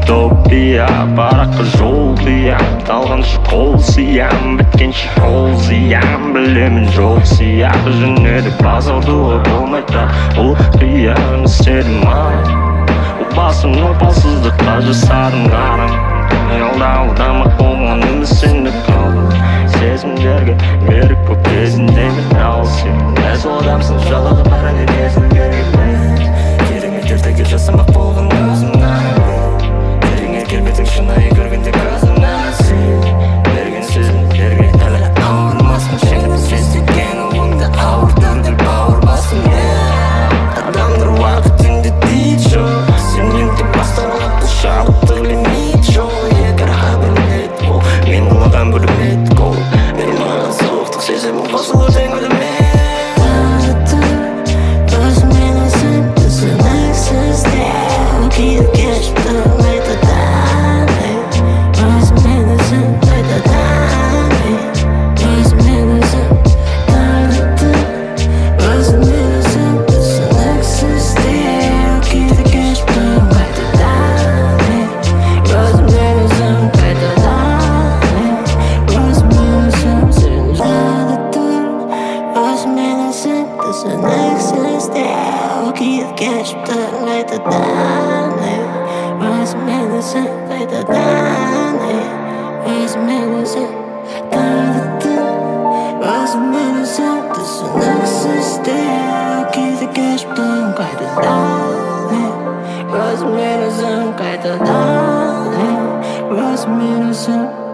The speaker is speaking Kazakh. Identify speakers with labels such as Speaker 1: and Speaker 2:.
Speaker 1: утопия, бараққа жол қиям, талғанша қол сиям, біткенше қол зиям. Білемін жоқ сияқ жөнеді базардуға болмайды, ол қиян істедім басым опасыздыққа жасадым ғарым. Алдамақ болған өмір сенде қалдым, сезімдерге берік боп кезіндемін. Ал сен мәз адамсың, жалығы бар әне кезін берген кереңе кертеге жасамақ болған өзімнен. Кереңе келбетің шынайы көргенде көзімнен. Сен берген сөзін берге әлі ауырмасын, шеңіп сездеген ұлыңды ауыртыр бауыр басым. Адамдар уақытыңды дейді жоқ, сенен де басталады бұл шабыттық лимит жоқ. Егер қабілет ол мен ұлыған бөлімет қол, мен маған соқтық сезімін қосылы теңгілімен.
Speaker 2: Was minus